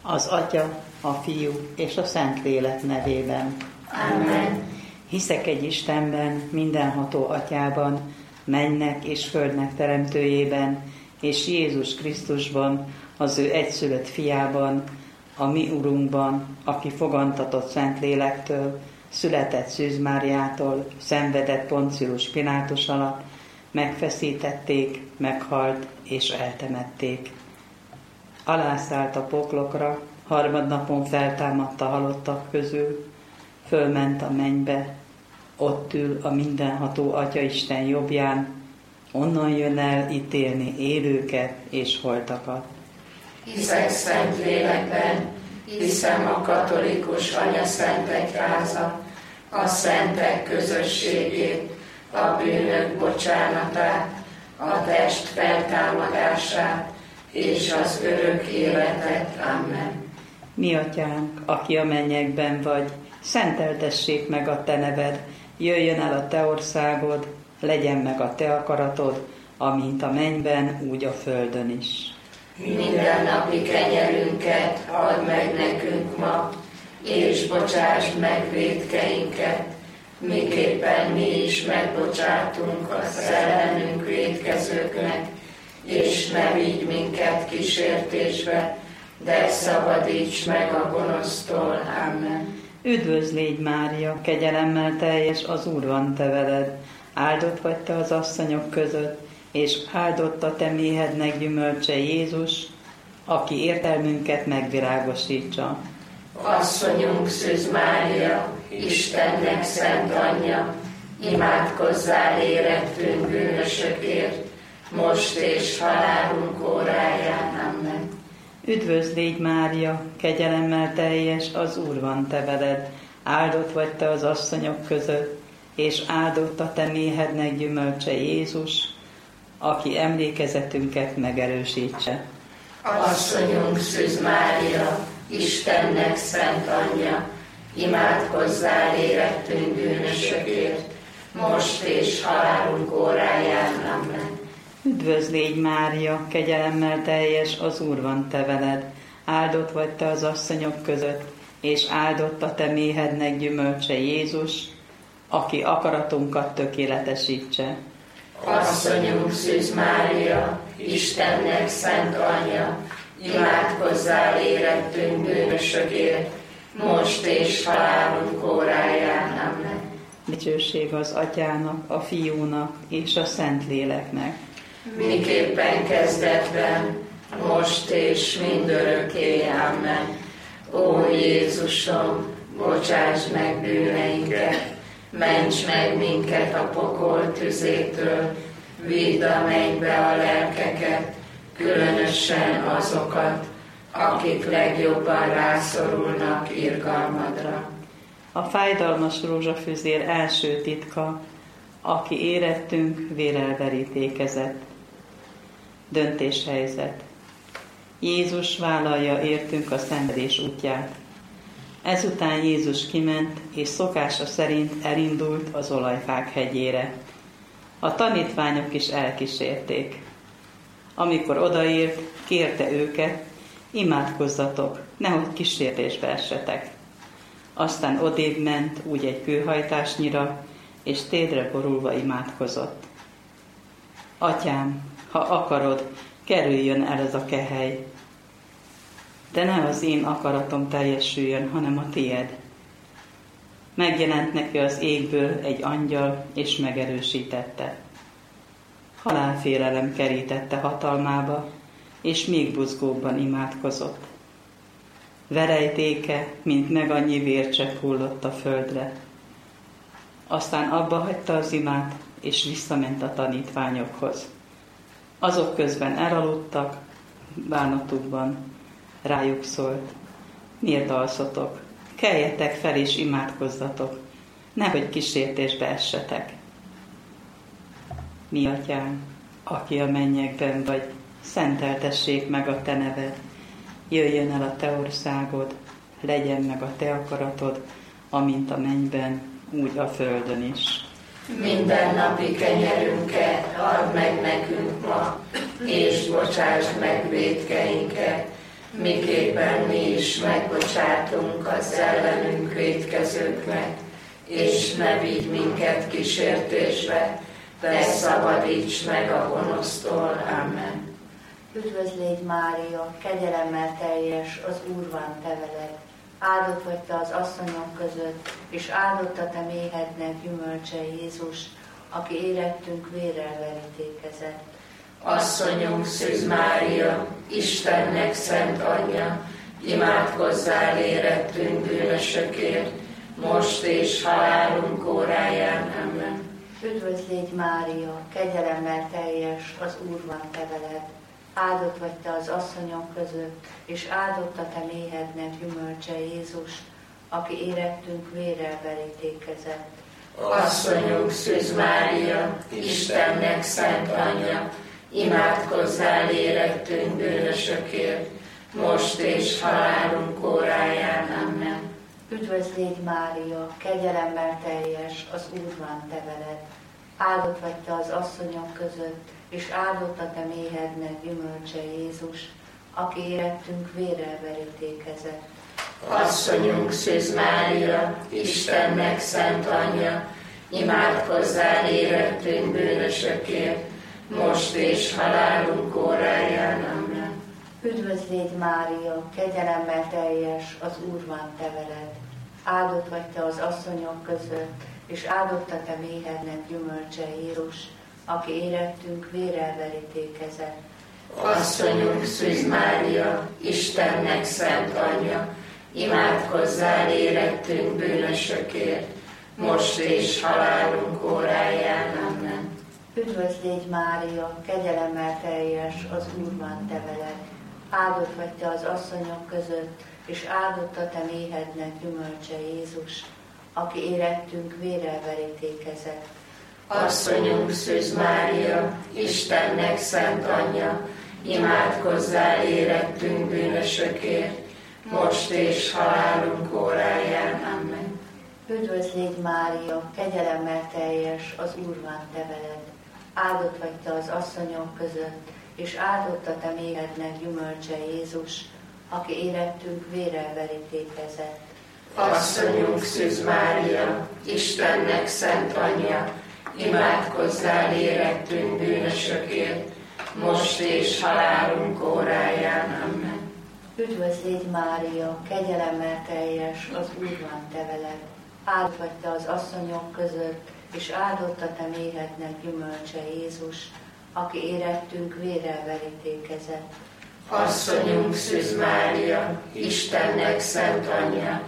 Az Atya, a Fiú és a Szentlélek nevében. Amen. Hiszek egy Istenben, mindenható Atyában, mennek és földnek teremtőjében, és Jézus Krisztusban, az ő egyszülött fiában, a mi Urunkban, aki fogantatott Szentlélektől, született Szűz Máriától, szenvedett Poncius Pilátus alatt, megfeszítették, meghalt és eltemették. Alászállt a poklokra, harmadnapon feltámadt a halottak közül, fölment a mennybe, ott ül a mindenható Atyaisten jobbján, onnan jön el ítélni élőket és holtakat. Hiszek Szentlélekben, hiszem a katolikus anyaszentegyháza, a szentek közösségét, a bűnök bocsánatát, a test feltámadását és az örök életet. Amen. Mi Atyánk, aki a mennyekben vagy, szenteltessék meg a Te neved, jöjjön el a Te országod, legyen meg a Te akaratod, amint a mennyben, úgy a földön is. Mindennapi kenyerünket add meg nekünk ma, és bocsásd meg vétkeinket, miképpen mi is megbocsátunk az ellenünk vétkezőknek, és ne vigy minket kísértésbe, de szabadíts meg a gonosztól. Amen. Üdvözl légy, Mária, kegyelemmel teljes, az Úr van te veled, áldott vagy te az asszonyok között, és áldott a te méhednek gyümölcse Jézus, aki értelmünket megvilágosítsa. Asszonyunk Szűz Mária, Istennek szent anyja, imádkozzál érettünk bűnösökért, most és halálunk óráján. Amen. Üdvözl légy, Mária, kegyelemmel teljes, az Úr van te veled, áldott vagy te az asszonyok között, és áldott a te méhednek gyümölcse Jézus, aki emlékezetünket megerősítse. Asszonyunk Szűz Mária, Istennek szent anyja, imádkozzál érettünk bűnösökért, most és halálunk óráján. Amen. Üdvözl légy, Mária, kegyelemmel teljes, az Úr van te veled, áldott vagy te az asszonyok között, és áldott a te méhednek gyümölcse Jézus, aki akaratunkat tökéletesítse. Asszonyunk Szűz Mária, Istennek szent anyja, imádkozzál érettünk bűnösökért, most és halálunk óráján. Amen. Dicsőség az Atyának, a Fiúnak és a Szentléleknek. Miképpen kezdetben, most és mindörökké. Amen. Ó Jézusom, bocsáss meg bűneinket, ments meg minket a pokol tüzétől, vidd a mennybe a lelkeket, különösen azokat, akik legjobban rászorulnak irgalmadra. A fájdalmas rózsafüzér első titka, aki érettünk, vérrel verítékezett. Döntéshelyzet. Jézus vállalja értünk a szenvedés útját. Ezután Jézus kiment, és szokása szerint elindult az Olajfák hegyére. A tanítványok is elkísérték. Amikor odaért, kérte őket, imádkozzatok, nehogy kísértésbe essetek. Aztán odébb ment úgy egy kőhajtásnyira, és térdre borulva imádkozott. Atyám, ha akarod, kerüljön el ez a kehely, de ne az én akaratom teljesüljön, hanem a tied. Megjelent neki az égből egy angyal, és megerősítette. Halálfélelem kerítette hatalmába, és még buzgóbban imádkozott. Verejtéke, mint meg annyi vércsepp hullott a földre. Aztán abba hagyta az imát, és visszament a tanítványokhoz. Azok közben elaludtak, bánatukban. Rájuk szólt: miért alszotok? Keljetek fel és imádkozzatok, nehogy kísértésbe essetek. Mi Atyánk, aki a mennyekben vagy, szenteltessék meg a te neved, jöjjön el a te országod, legyen meg a te akaratod, amint a mennyben, úgy a földön is. Mindennapi kenyerünket add meg nekünk ma, és bocsásd meg vétkeinket, miképpen mi is megbocsátunk az ellenünk vétkezőknek, és ne vigy minket kísértésbe, de szabadíts meg a gonosztól. Amen. Üdvözl légy Mária, kegyelemmel teljes, az Úr van te veled. Áldott vagy te az asszonyok között, és áldott a te méhednek gyümölcse Jézus, aki érettünk vérrel verítékezett. Asszonyunk Szűz Mária, Istennek szent anyja, imádkozzál érettünk bűnösökért, most és halálunk óráján. Amen. Üdvözl légy Mária, kegyelemmel teljes, az Úr van te veled. Áldott vagy te az asszonyok között, és áldott a te méhednek gyümölcse Jézus, aki érettünk vérrel verítékezett. Asszonyunk Szűz Mária, Istennek szent anyja, imádkozzál érettünk bűnösökért, most és halálunk óráján. Amen. Üdvözl légy Mária, kegyelemmel teljes, az Úr van te veled. Áldott vagy te az asszonyok között, és áldott a te méhednek gyümölcse Jézus, aki érettünk vérrel verítékezett. Asszonyunk Szűz Mária, Istennek szent anyja, imádkozzál érettünk bűnösökért, most és halálunk óráján. Amen. Üdvözl légy Mária, kegyelemmel teljes, az Úr van te veled. Áldott vagy te az asszonyok között, és áldott a te méhednek gyümölcse Jézus, aki érettünk vérrel verítékezett. Asszonyunk Szűz Mária, Istennek szent anyja, imádkozzál érettünk bűnösökért, most és halálunk óráján. Amen. Üdvözl légy Mária, kegyelemmel teljes, az Úr van te veled. Áldott vagy te az asszonyok között, és áldott a te méhednek gyümölcse Jézus, aki érettünk vérrel verítékezett. Asszonyunk Szűz Mária, Istennek szent anyja, imádkozzál érettünk bűnösökért, most és halálunk óráján. Amen. Üdvözl légy Mária, kegyelemmel teljes, az Úr van te veled. Áldott vagy te az asszonyok között, és áldott a te méhednek gyümölcse Jézus, aki érettünk vérrel verítékezett. Asszonyunk Szűz Mária, Istennek szent anyja, imádkozzál érettünk bűnösökért, most és halálunk óráján. Amen. Üdvözl légy Mária, kegyelemmel teljes, az Úr van te veled. Áldott vagy te az asszonyok között, és áldott a te méhednek gyümölcse Jézus, aki érettünk vérrel verítékezett. Asszonyunk Szűz Mária, Istennek szent anyja,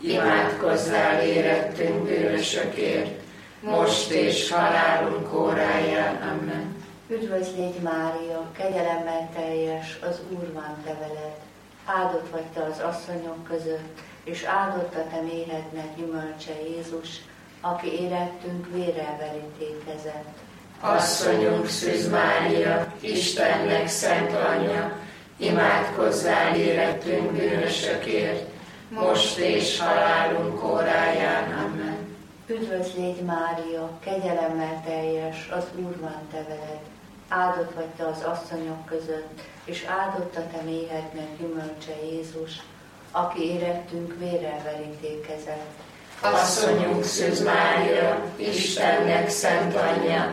imádkozzál érettünk bűnösökért, most és halálunk óráján. Amen. Üdvözl légy Mária, kegyelemmel teljes, az Úr van te veled. Áldott vagy te az asszonyok között, és áldott a te méhednek gyümölcse Jézus, aki érettünk vérrel verítékezett. Asszonyunk Szűz Mária, Istennek szent anyja, imádkozzál érettünk bűnösökért, most és halálunk óráján. Amen. Üdvözl légy Mária, kegyelemmel teljes, az Úr van te veled. Áldott vagy te az asszonyok között, és áldott a te méhednek gyümölcse Jézus, aki érettünk vérrel verítékezett. Asszonyunk Szűz Mária, Istennek szent anyja,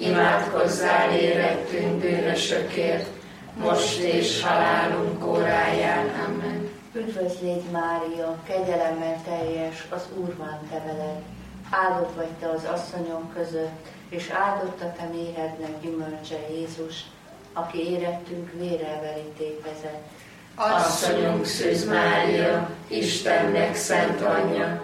imádkozzál érettünk bűnösökért, most és halálunk óráján. Amen. Üdvözl légy Mária, kegyelemmel teljes, az Úr van te veled. Áldott vagy te az asszonyok között, és áldott a te méhednek gyümölcse Jézus, aki érettünk vérrel verítékezett. Asszonyunk Szűz Mária, Istennek szent anyja,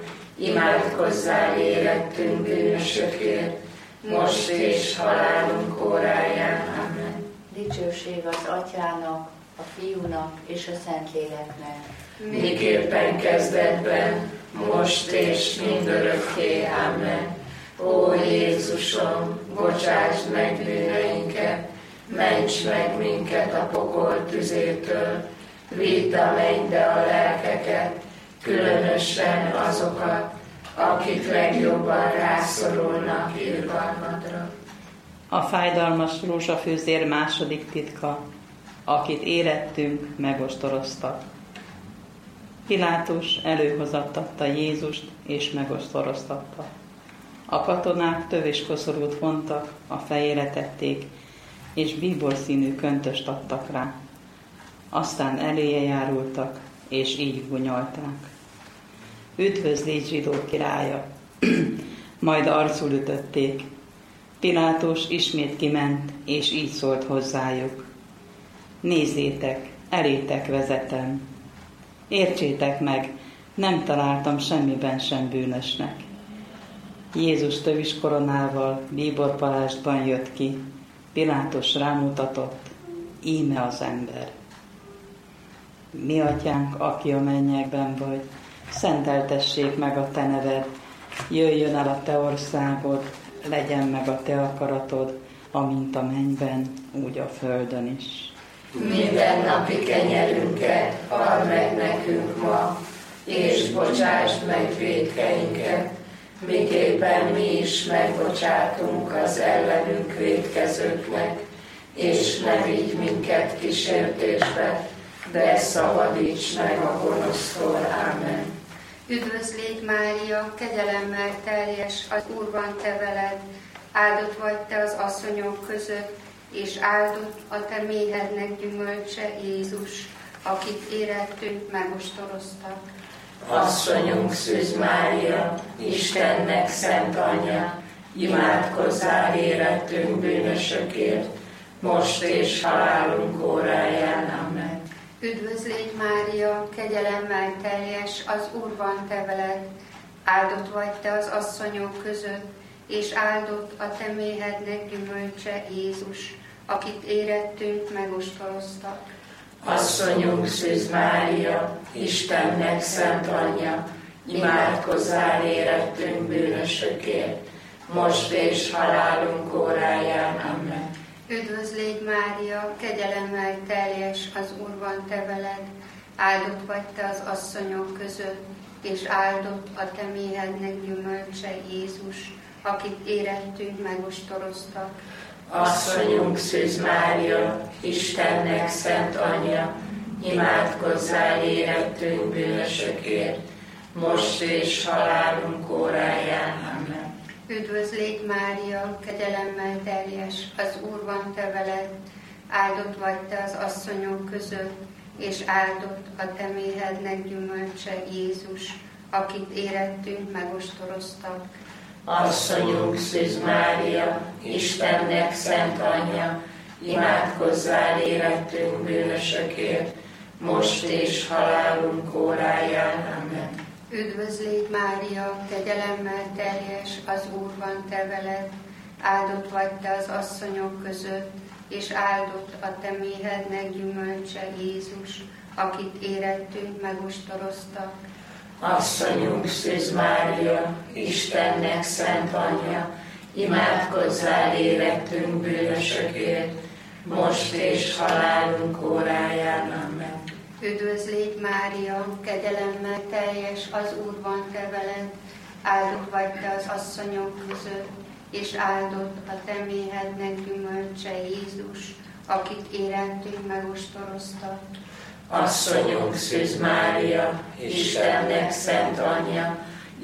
imádkozzál érettünk bűnösökért, most és halálunk óráján. Amen. Dicsőség az Atyának, a Fiúnak és a Szentléleknek. Miképpen kezdetben, most és mindörökké. Amen. Ó Jézusom, bocsásd meg bűneinket, ments meg minket a pokol tüzétől, vidd a mennybe a lelkeket, különösen azokat, akik legjobban rászorulnak irgalmadra. A fájdalmas rózsafűzér második titka. akit érettünk, megostoroztak. Pilátus előhozattatta Jézust, és megostoroztatta. A katonák tövéskoszorút vontak, a fejére tették, és bíborszínű köntöst adtak rá. Aztán eléje járultak, és így gunyolták: Üdvözlégy, zsidó királya! Majd arcul ütötték. Pilátus ismét kiment, és így szólt hozzájuk: Nézzétek, elétek vezetem. Értsétek meg, nem találtam semmiben sem bűnösnek. Jézus tövis koronával, bíborpalástban jött ki. Pilátus rámutatott: Íme az ember. Mi atyánk, aki a mennyekben vagy, szenteltessék meg a te neved, jöjjön el a te országod, legyen meg a te akaratod, amint a mennyben, úgy a földön is. Minden napi kenyerünket add meg nekünk ma, és bocsásd meg vétkeinket, miképpen mi is megbocsátunk az ellenünk vétkezőknek, és ne vigy minket kísértésbe, de szabadíts meg a gonosztól. Ámen. Üdvözlégy Mária, kegyelemmel teljes, az Úr van te veled, áldott vagy te az asszonyok között, és áldott a te méhednek gyümölcse, Jézus, akit érettünk, megostoroztak. Asszonyunk Szűz Mária, Istennek szent anyja, imádkozzál érettünk bűnösökért, most és halálunk óráján. Amen. Üdvözlégy Mária, kegyelemmel teljes, az Úr van te veled, áldott vagy te az asszonyok között, és áldott a te méhednek gyümölcse, Jézus, akit érettünk, megostoroztak. Asszonyunk Szűz Mária, Istennek szent anyja, imádkozzál érettünk bűnösökért, most és halálunk óráján. Amen. Üdvözlégy Mária, kegyelemmel teljes, az Úr van te veled, áldott vagy te az asszonyok között, és áldott a te méhednek gyümölcse, Jézus, akit érettünk, megostoroztak. Asszonyunk Szűz Mária, Istennek szent anyja, imádkozzál érettünk bűnösökért, most és halálunk óráján. Amen. Üdvözlégy Mária, kegyelemmel teljes, az Úr van te veled, áldott vagy te az asszonyok között, és áldott a te méhednek gyümölcse, Jézus, akit érettünk, megostoroztak. Asszonyunk Szűz Mária, Istennek szent anyja, imádkozzál érettünk bűnösökért, most és halálunk óráján. Amen. Üdvözlégy Mária, kegyelemmel teljes, az Úr van te veled, áldott vagy te az asszonyok között, és áldott a te méhednek gyümölcse, Jézus, akit érettünk, megostoroztak. Asszonyunk Szűz Mária, Istennek szent anyja, imádkozzál érettünk bűnösökért, most és halálunk óráján. Amen. Üdvözlégy Mária, kegyelemmel teljes, az Úr van te veled, áldott vagy te az asszonyok között, és áldott a te méhednek gyümölcse, Jézus, akit érettünk, megostoroztak. Asszonyunk Szűz Mária, Istennek szent anyja,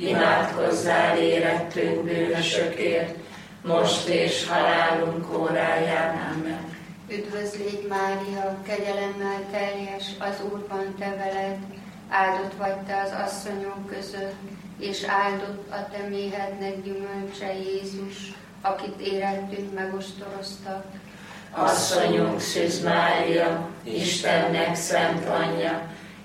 imádkozzál érettünk bűnösökért, most és halálunk óráján. Amen. Üdvözlégy Mária, kegyelemmel teljes, az Úr van te veled, áldott vagy te az asszonyok között, és áldott a te méhednek gyümölcse, Jézus, akit érettünk, megostoroztak. Asszonyunk Szűz Mária, Istennek szent anyja,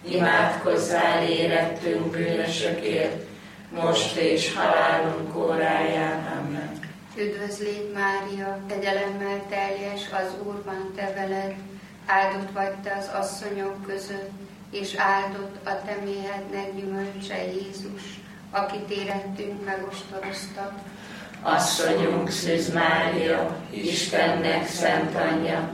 imádkozzál érettünk bűnösökért, most és halálunk óráján. Amen. Üdvözlégy Mária, kegyelemmel teljes, az Úr van te veled, áldott vagy te az asszonyok között, és áldott a te méhednek gyümölcse, Jézus, akit érettünk, megostoroztak. Asszonyunk Szűz Mária, Istennek szent anyja,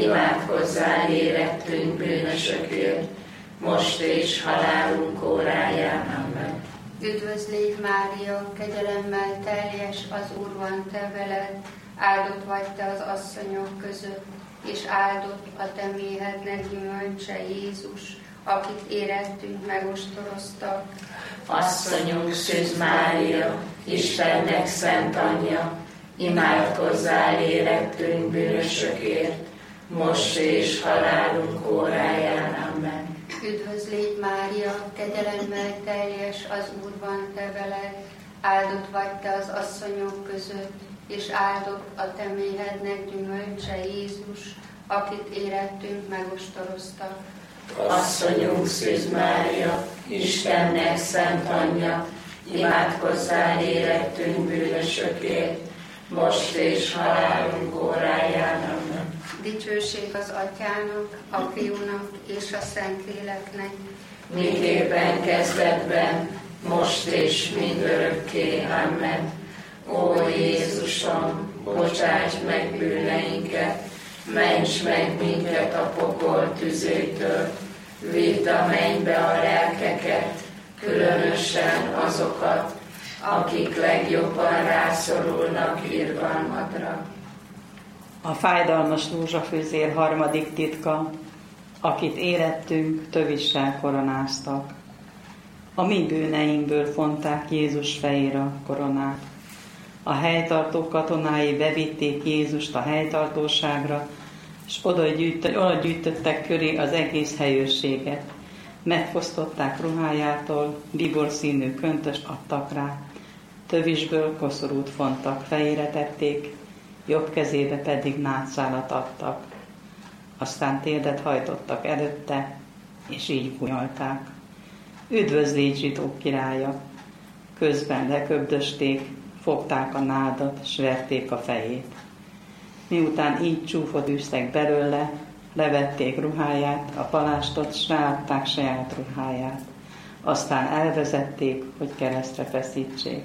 imádkozzál érettünk bűnösökért, most és halálunk óráján. Amen. Üdvözlégy Mária, kegyelemmel teljes, az Úr van te veled, áldott vagy te az asszonyok között, és áldott a te méhednek gyümölcse Jézus, akit érettünk megostoroztak. Asszonyunk Szűz Mária, Istennek szent anyja, imádkozzál érettünk bűnösökért, most és halálunk óráján. Amen. Üdvözl légy Mária, kegyelemmel teljes, az Úr van te veled, áldott vagy te az asszonyok között, és áldott a te méhednek gyümölcse Jézus, akit érettünk megostoroztak. Asszonyunk Szűz Mária, Istennek szent anyja, imádkozzál érettünk bűnösökért, most és halálunk óráján. Amen. Dicsőség az Atyának, a Fiúnak és a Szentléleknek, miképpen kezdetben, most és mindörökké. Amen. Ó Jézusom, bocsáss meg bűneinket, ments meg minket a pokol tüzétől, vidd a mennybe a lelkeket, különösen azokat, akik legjobban rászorulnak irgalmadra. A fájdalmas rózsafűzér harmadik titka, akit érettünk tövissel koronáztak. A mi bűneinkből fonták Jézus fejére a koronát. A helytartó katonái bevitték Jézust a helytartóságra, és oda gyűjtöttek köré az egész helyőrséget. Megfosztották ruhájától, bíborszínű köntöst adtak rá, tövisből koszorút fontak, fejére tették, jobb kezébe pedig nátszálat adtak. Aztán térdet hajtottak előtte, és így bunyolták. Üdvözl légy zsidók királya! Közben leköbdösték, fogták a nádat, s verték a fejét. Miután így csúfot űztek belőle, levették ruháját, a palástot, s ráadták saját ruháját. Aztán elvezették, hogy keresztre feszítsék.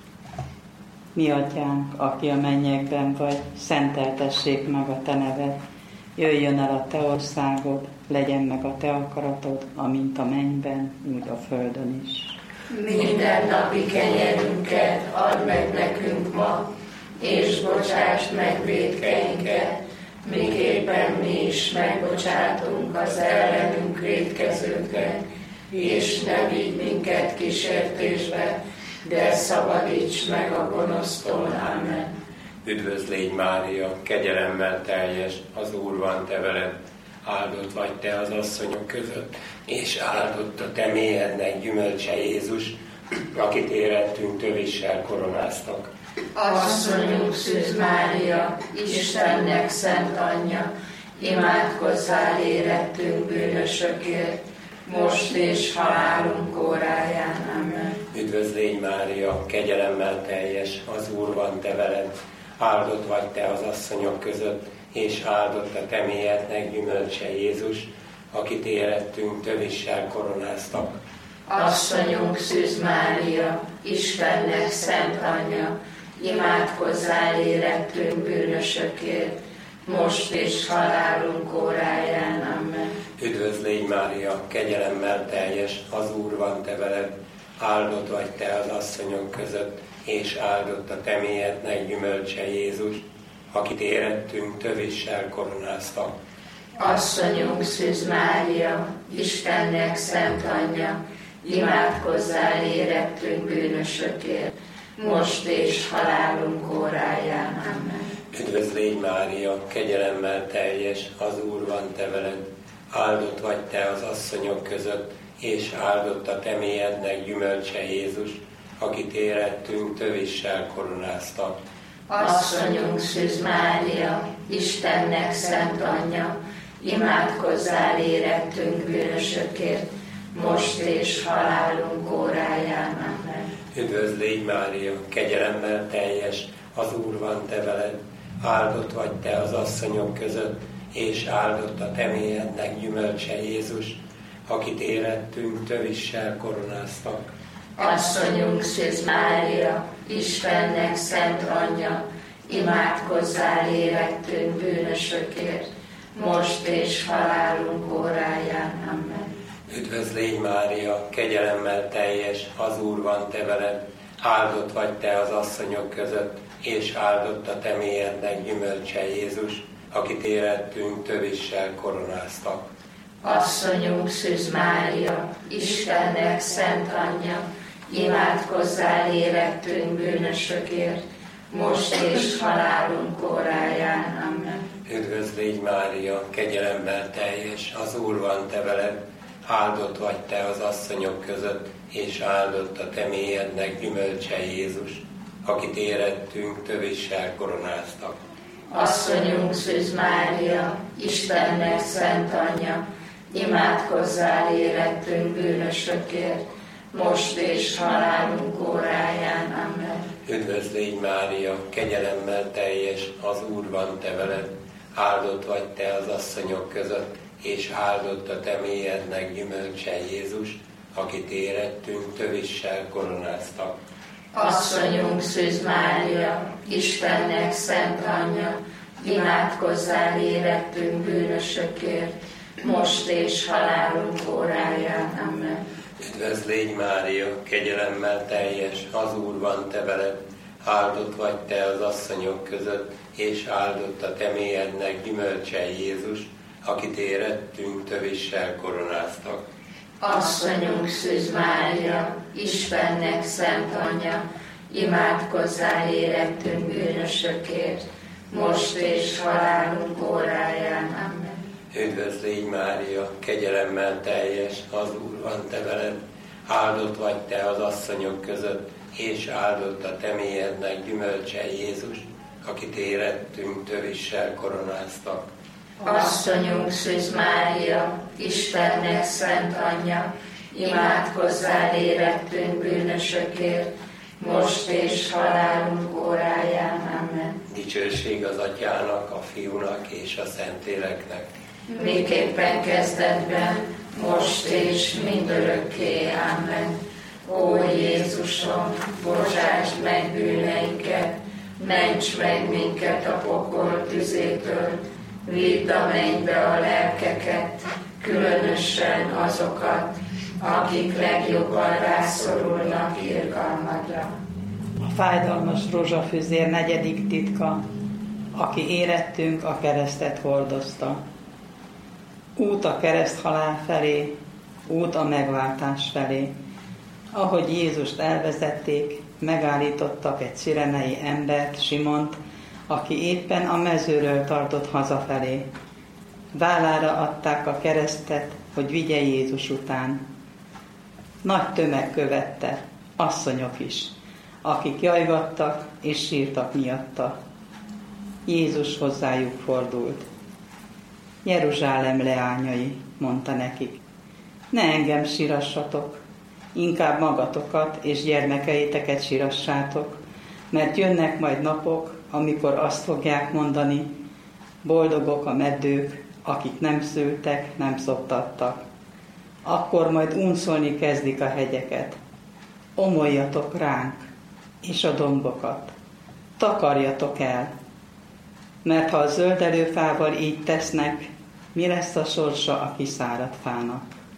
Mi atyánk, aki a mennyekben vagy, szenteltessék meg a te neved, jöjjön el a te országod, legyen meg a te akaratod, amint a mennyben, úgy a földön is. Minden napi kenyerünket add meg nekünk ma, és bocsásd meg vétkeinket, miképpen mi is megbocsátunk az ellenünk vétkezőknek, és ne vigy minket kísértésbe, de szabadíts meg a gonosztól. Amen. Üdvözl légy Mária, kegyelemmel teljes, az Úr van te veled, áldott vagy te az asszonyok között, és áldott a te méhednek gyümölcse Jézus, akit érettünk tövissel koronáztak. Asszonyunk Szűz Mária, Istennek szent anyja, imádkozzál érettünk bűnösökért, most és halálunk óráján. Amen. Üdvözl légy Mária, kegyelemmel teljes, az Úr van te veled, áldott vagy te az asszonyok között, és áldott a te méhednek gyümölcse Jézus, akit érettünk tövissel koronáztak. Asszonyunk Szűz Mária, Istennek szent anyja, imádkozzál érettünk bűnösökért, most és halálunk óráján. Amen. Üdvözl légy Mária, kegyelemmel teljes, az Úr van te veled, áldott vagy te az asszonyok között, és áldott a te méhednek gyümölcse Jézus, akit érettünk tövissel koronáztak. Asszonyunk Szűz Mária, Istennek szent anyja, imádkozzál érettünk bűnösökért, most és halálunk óráján. Amen. Üdvözl légy Mária, kegyelemmel teljes, az Úr van te veled, áldott vagy te az asszonyok között, és áldott a te méhednek gyümölcse Jézus, akit érettünk tövissel koronáztak. Asszonyunk Szűz Mária, Istennek szent anyja, imádkozzál érettünk bűnösökért, most és halálunk óráján. Amen. Üdvözl légy Mária, kegyelemmel teljes, az Úr van te veled, áldott vagy te az asszonyok között, és áldott a te méhednek gyümölcse Jézus, akit érettünk tövissel koronáztak. Asszonyunk Szűz Mária, Istennek szent anyja, imádkozzál érettünk bűnösökért, most és halálunk óráján. Amen. Üdvözl légy Mária, kegyelemmel teljes, az Úr van te veled, áldott vagy te az asszonyok között, és áldott a te méhednek gyümölcse Jézus, akit érettünk tövissel koronáztak. Asszonyunk Szűz Mária, Istennek szent anyja, imádkozzál érettünk bűnösökért, most és halálunk óráján. Amen. Üdvözl légy Mária, kegyelemben teljes, az Úr van te veled, áldott vagy te az asszonyok között, és áldott a te mélyednek gyümölcse Jézus, akit érettünk tövissel koronáztak. Asszonyunk Szűz Mária, Istennek szent anyja, imádkozzál érettünk bűnösökért, most és halálunk óráján. Amen. Üdvözl légy Mária, kegyelemmel teljes, az Úr van te veled, áldott vagy te az asszonyok között, és áldott a te mélyednek gyümölcse Jézus, akit érettünk tövissel koronáztak. Asszonyunk Szűz Mária, Istennek szent anyja, imádkozzál érettünk bűnösökért, most és halálunk óráján. Amen. Üdvözl légy Mária, kegyelemmel teljes, az Úr van te veled, áldott vagy te az asszonyok között, és áldott a te mélyednek gyümölcse Jézus, akit érettünk tövissel koronáztak. Asszonyunk Szűz Mária, Istennek szent anyja, imádkozzál érettünk bűnösökért, most és halálunk óráján. Amen. Üdvözl légy Mária, kegyelemmel teljes, az Úr van te veled, áldott vagy te az asszonyok között, és áldott a te mélyednek gyümölcse Jézus, akit érettünk tövissel koronáztak. Asszonyunk Szűz Mária, Istennek szent anyja, imádkozzál érettünk bűnösökért, most és halálunk óráján. Amen. Dicsőség az Atyának, a Fiúnak és a Szentléleknek. Miképpen kezdetben, most és mindörökké. Amen. Ó Jézusom, bocsásd meg bűneinket, ments meg minket a pokol tüzétől, vidd a mennybe a lelkeket, különösen azokat, akik legjobban rászorulnak irgalmadra. A fájdalmas rózsafüzér 4. titka, aki érettünk a keresztet hordozta. Út a kereszthalál felé, út a megváltás felé. Ahogy Jézust elvezették, megállítottak egy cirenei embert, Simont, aki éppen a mezőről tartott hazafelé. Vállára adták a keresztet, hogy vigye Jézus után. Nagy tömeg követte, asszonyok is, akik jajgattak és sírtak miatta. Jézus hozzájuk fordult. Jeruzsálem leányai, mondta nekik, ne engem sírassatok, inkább magatokat és gyermekeiteket sírassátok, mert jönnek majd napok, amikor azt fogják mondani, boldogok a meddők, akik nem szültek, nem szoptattak. Akkor majd unszolni kezdik a hegyeket. Omoljatok ránk, és a dombokat. Takarjatok el, mert ha a zöldelő fával így tesznek, mi lesz a sorsa a kiszáradt fának?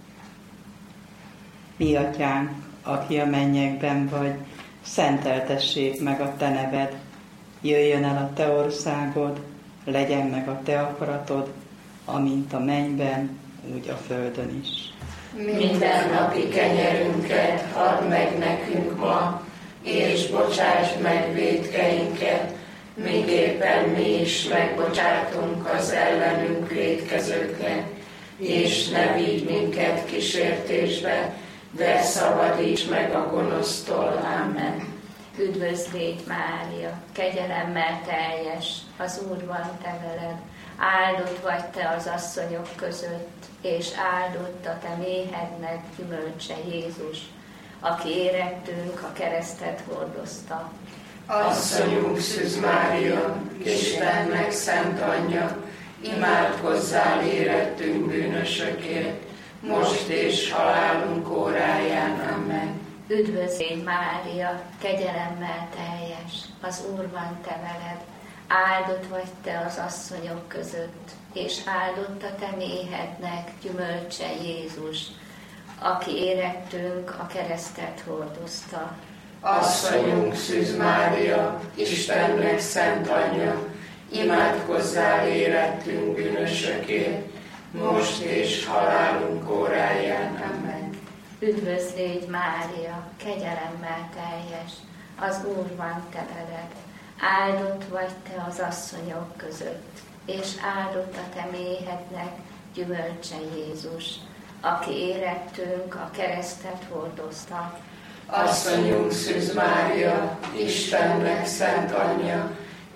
Mi atyánk, aki a mennyekben vagy, szenteltessék meg a te neved, jöjjön el a te országod, legyen meg a te akaratod, amint a mennyben, úgy a földön is. Mindennapi kenyerünket add meg nekünk ma, és bocsásd meg vétkeinket, miképpen mi is megbocsátunk az ellenünk vétkezőknek, és ne vigy minket kísértésbe, de szabadíts meg a gonosztól. Amen. Üdvözl légy Mária, kegyelemmel teljes, az Úr van te veled, áldott vagy te az asszonyok között, és áldott a te méhednek gyümölcse Jézus, aki érettünk a keresztet hordozta. Asszonyunk Szűz Mária, Istennek szent anyja, imádkozzál érettünk bűnösökért, most és halálunk óráján. Amen. Üdvözl légy Mária, kegyelemmel teljes, az Úr van te veled, áldott vagy te az asszonyok között, és áldott a te méhednek gyümölcse Jézus, aki érettünk a keresztet hordozta. Asszonyunk Szűz Mária, Istennek szent anyja, imádkozzál érettünk bűnösökért, most és halálunk óráján. Amen. Üdvözl légy, Mária, kegyelemmel teljes, az Úr van te veled. Áldott vagy te az asszonyok között, és áldott a te méhednek gyümölcse Jézus, aki érettünk a keresztet hordozta. Asszonyunk Szűz Mária, Istennek szent anyja,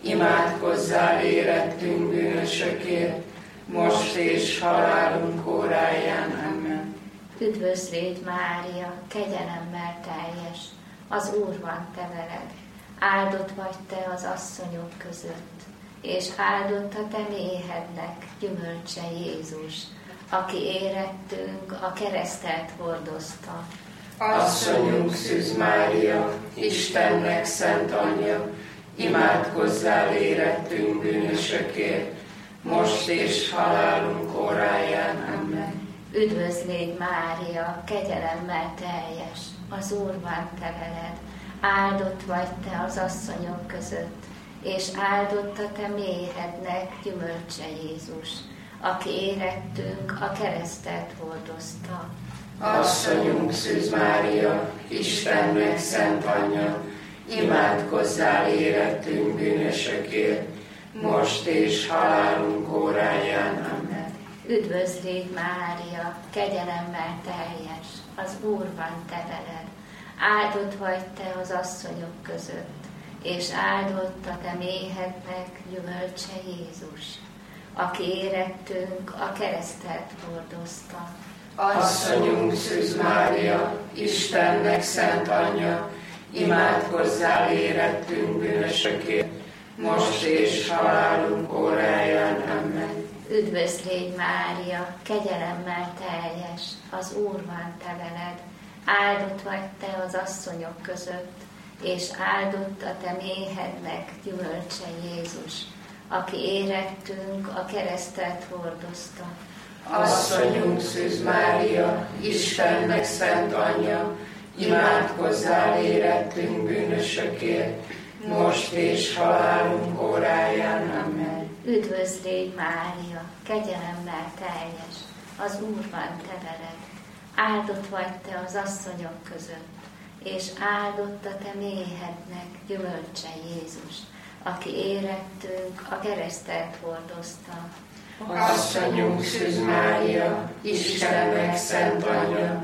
imádkozzál érettünk bűnösökért, most és halálunk óráján. Amen. Üdvözl légy, Mária, kegyelemmel teljes, az Úr van te veled. Áldott vagy te az asszonyok között, és áldott a te méhednek gyümölcse Jézus, aki érettünk a keresztet hordozta. Asszonyunk Szűz Mária, Istennek szent anyja, imádkozzál érettünk bűnösökért, most és halálunk óráján. Amen. Üdvözl légy, Mária, kegyelemmel teljes, az Úr van te veled. Áldott vagy te az asszonyok között, és áldott a te méhednek gyümölcse Jézus, aki érettünk a keresztet hordozta. Asszonyunk Szűz Mária, Istennek szent anyja, imádkozzál érettünk bűnösökért, most és halálunk óráján. Amen. Üdvözl légy, Mária, kegyelemmel teljes, az Úr van te veled. Áldott vagy te az asszonyok között, és áldott a te méhednek gyümölcse Jézus, aki érettünk a keresztet hordozta. Asszonyunk Szűz Mária, Istennek szent anyja, imádkozzál érettünk bűnösökért, most és halálunk óráján. Amen. Üdvözl légy, Mária, kegyelemmel teljes, az Úr van te veled. Áldott vagy te az asszonyok között, és áldott a te méhednek gyümölcse Jézus, aki érettünk a keresztet hordozta. Asszonyunk Szűz Mária, Istennek szent anyja, imádkozzál érettünk bűnösökért, most és halálunk óráján. Amen. Üdvözl légy, Mária, kegyelemmel teljes, az Úr van te veled. Áldott vagy te az asszonyok között, és áldott a te méhednek gyümölcse Jézus, aki érettünk a keresztet hordozta. Asszonyunk Szűz Mária, Istennek szent anyja,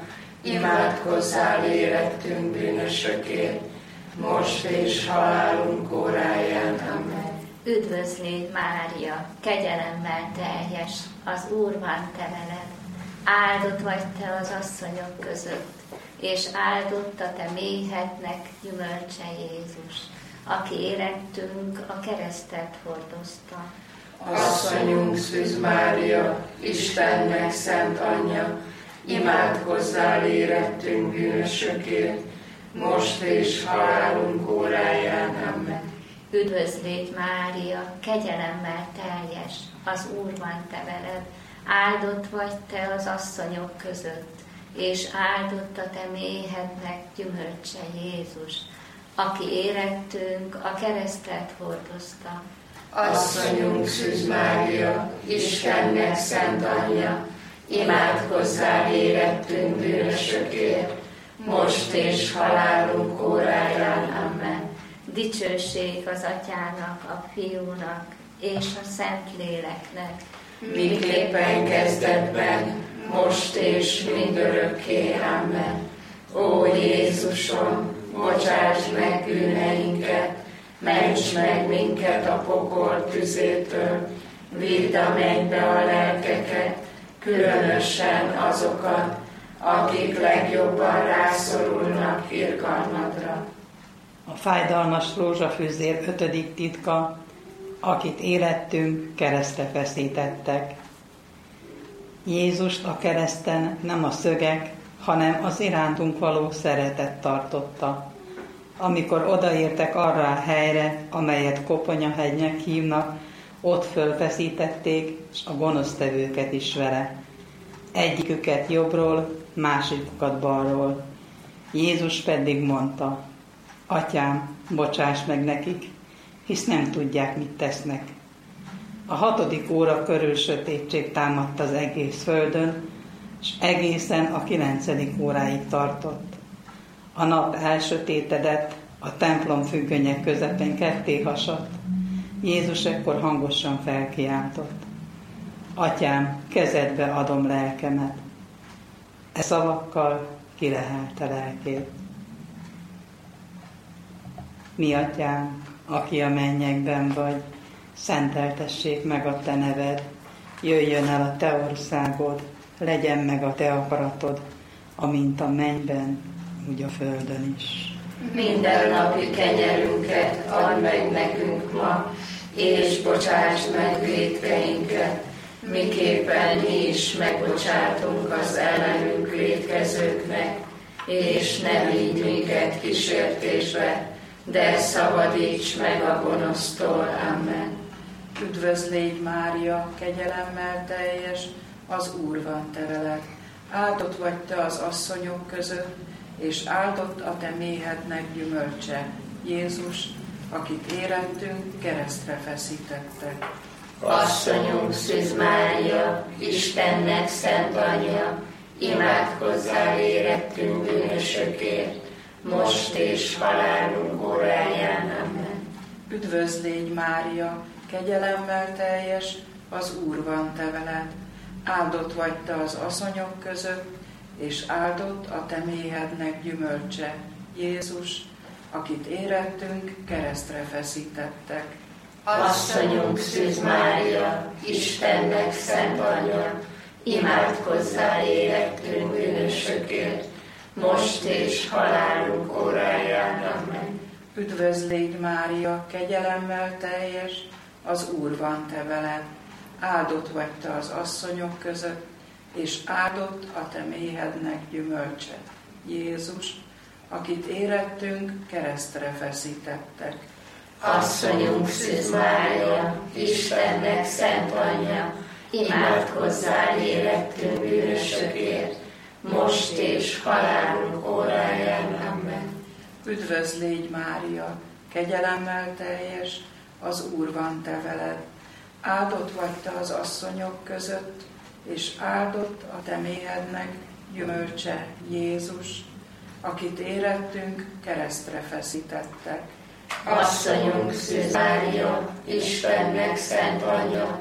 imádkozzál érettünk bűnösökért, most és halálunk óráján. Amen. Üdvözl légy, Mária, kegyelemmel teljes, az Úr van te veled. Áldott vagy te az asszonyok között, és áldott a te méhednek gyümölcse Jézus, aki érettünk a keresztet hordozta. Asszonyunk Szűz Mária, Istennek szent anyja, imádkozzál érettünk bűnösökért, most és halálunk óráján. Amen. Üdvözl légy, Mária, kegyelemmel teljes, az Úr van te veled. Áldott vagy te az asszonyok között, és áldott a te méhednek gyümölcse Jézus, aki érettünk a keresztet hordozta. Asszonyunk Szűz Mária, Istennek szent anyja, imádkozzál érettünk bűnösökért, most és halálunk óráján. Amen. Dicsőség az Atyának, a Fiúnak és a Szentléleknek, miképpen kezdetben, most és mindörökké. Amen. Ó Jézusom, bocsáss meg bűneinket, ments meg minket a pokol tüzétől, vidd a mennybe a lelkeket, különösen azokat, akik legjobban rászorulnak irgalmadra. A fájdalmas rózsafűzér 5. titka, akit érettünk, keresztre feszítettek. Jézust a kereszten nem a szögek, hanem az irántunk való szeretet tartotta. Amikor odaértek arra a helyre, amelyet Koponyahegynek hívnak, ott fölfeszítették, és a gonosztevőket is vele. Egyiküket jobbról, másikukat balról. Jézus pedig mondta: Atyám, bocsáss meg nekik, hisz nem tudják, mit tesznek. A 6. óra körül sötétség támadt az egész földön, és egészen a 9. óráig tartott. A nap elsötétedett, a templom függönyek közepén ketté hasadt. Jézus ekkor hangosan felkiáltott: Atyám, kezedbe adom lelkemet. E szavakkal kilehelte lelkét. Mi Atyánk, aki a mennyekben vagy, szenteltessék meg a te neved, jöjjön el a te országod, legyen meg a te akaratod, amint a mennyben, úgy a földön is. Mindennapi kenyerünket add meg nekünk ma, és bocsásd meg vétkeinket, miképpen mi is megbocsátunk az ellenünk vétkezőknek, és ne vigy minket kísértésbe, de szabadíts meg a gonosztól. Amen. Üdvözlégy Mária, kegyelemmel teljes, az Úr van te veled. Áldott vagy te az asszonyok között, és áldott a te méhednek gyümölcse, Jézus, akit érettünk, keresztre feszítettek. Asszonyunk Szűz Mária, Istennek szent anyja, imádkozzál érettünk bűnösökért, most és halálunk óráján. Amen. Üdvözlégy Mária, kegyelemmel teljes, az Úr van te veled. Áldott vagy te az asszonyok között, és áldott a te méhednek gyümölcse, Jézus, akit érettünk, keresztre feszítettek. Asszonyunk Szűz Mária, Istennek szent anyja, imádkozzál érettünk bűnösökért, most és halálunk óráján. Amen. Üdvözlégy Mária, kegyelemmel teljes, az Úr van te veled. Áldott vagy te az asszonyok között, és áldott a te méhednek gyümölcse, Jézus, akit érettünk, keresztre feszítettek. Asszonyunk Szűz Mária, Istennek szent anyja, imádkozzál érettünk bűnösökért, most és halálunk óráján. Amen. Üdvözlégy Mária, kegyelemmel teljes, az Úr van te veled. Áldott vagy te az asszonyok között, és áldott a te méhednek gyümölcse, Jézus, akit érettünk, keresztre feszítettek. Asszonyunk Szűz Mária, Istennek szent anyja,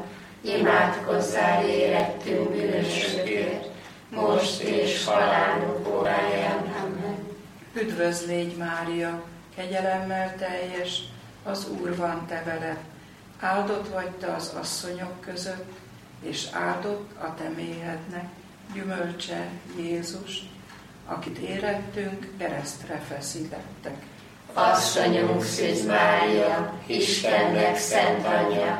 imádkozzál érettünk bűnösökért, most és halálunk óráján. Amen. Üdvözlégy Mária, kegyelemmel teljes, az Úr van te veled. Áldott vagy te az asszonyok között, és áldott a te méhednek gyümölcse, Jézus, akit érettünk, keresztre feszítettek. Asszonyunk Szűz Mária, Istennek szent anyja,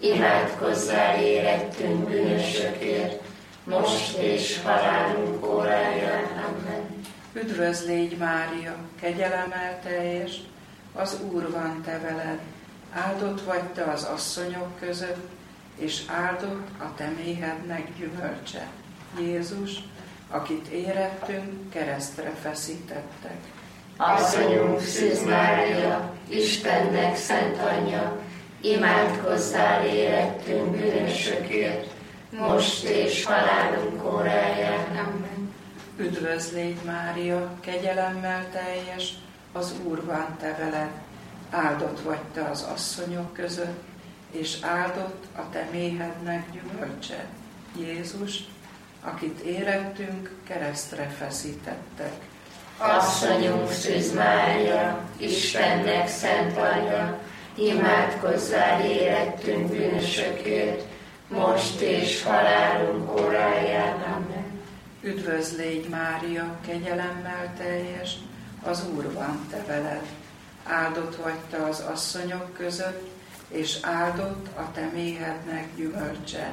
imádkozzál érettünk bűnösökért, most és halálunk óráján. Amen. Üdvözlégy Mária, kegyelemmel teljes, az Úr van te veled. Áldott vagy te az asszonyok között, és áldott a te méhednek gyümölcse, Jézus, akit érettünk, keresztre feszítettek. Asszonyunk Szűz Mária, Istennek szent anyja, imádkozzál érettünk bűnösökért, most és halálunk óráján. Amen. Üdvözlégy Mária, kegyelemmel teljes, az Úr van te veled. Áldott vagy te az asszonyok között, és áldott a te méhednek gyümölcse, Jézus, akit érettünk, keresztre feszítettek. Asszonyunk Szűz Mária, Istennek szent anyja, imádkozzál érettünk bűnösökért, most és halálunk óráján. Amen. Üdvözlégy Mária, kegyelemmel teljes, az Úr van te veled. Áldott vagy te az asszonyok között, és áldott a te méhednek gyümölcse,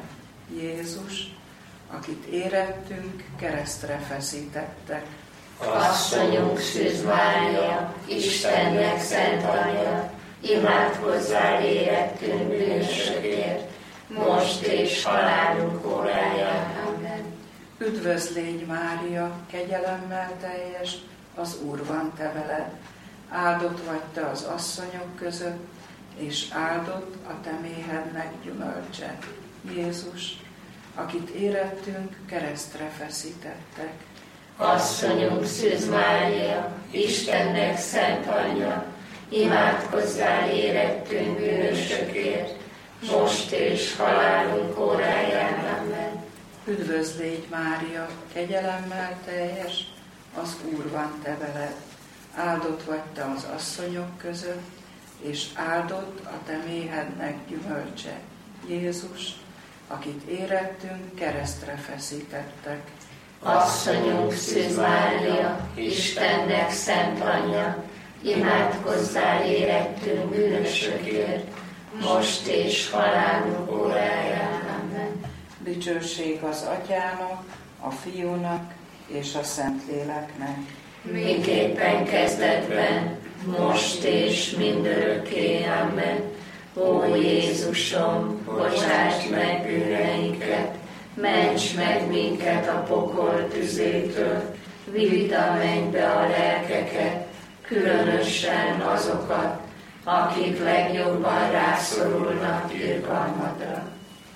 Jézus, akit érettünk, keresztre feszítettek. Asszonyunk Szűz Mária, Istennek szent anyja, imádkozzál érettünk bűnösökért, most és halálunk óráján. Amen. Üdvözlégy Mária, kegyelemmel teljes, az Úr van te veled. Áldott vagy te az asszonyok között, és áldott a te méhednek gyümölcse, Jézus, akit érettünk, keresztre feszítettek. Asszonyunk Szűz Mária, Istennek szent anyja, imádkozzál érettünk bűnösökért, most és halálunk óráján. Amen. Üdvözl légy Mária, kegyelemmel teljes, az Úr van te veled. Áldott vagy te az asszonyok között, és áldott a te méhednek gyümölcse, Jézus, akit érettünk, keresztre feszítettek. Asszonyunk Szűz Mária, Istennek szent anyja, imádkozzál érettünk bűnösökért, most és halálunk óráján. Amen. Dicsőség az Atyának, a Fiúnak és a Szentléleknek. Miképpen kezdetben, most és mindörökké. Amen. Ó Jézusom, bocsáss meg bűneinket, ments meg minket a pokol tüzétől, vidd a mennybe a lelkeket, különösen azokat, akik legjobban rászorulnak irgalmadra.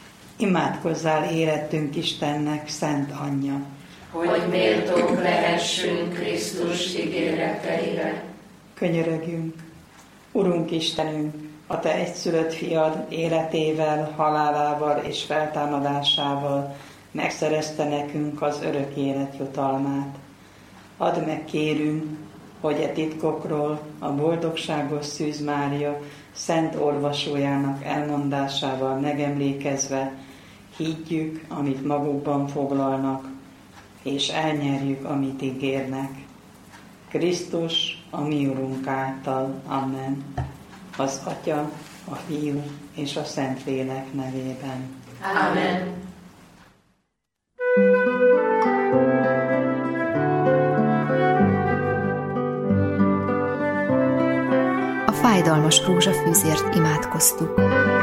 Imádkozzál érettünk Istennek, Szent Anyja, hogy méltók lehessünk Krisztus ígéreteire. Könyörögjünk. Urunk Istenünk, a Te egyszülött fiad életével, halálával és feltámadásával megszerezte nekünk az örök élet jutalmát. Add meg, kérünk, hogy e titkokról a boldogságos Szűz Mária szent olvasójának elmondásával megemlékezve higgyük, amit magukban foglalnak, és elnyerjük, amit ígérnek. Krisztus, a mi Urunk által. Amen. Az Atya, a Fiú és a Szentlélek nevében. Amen. A fájdalmas rózsafűzért imádkoztuk.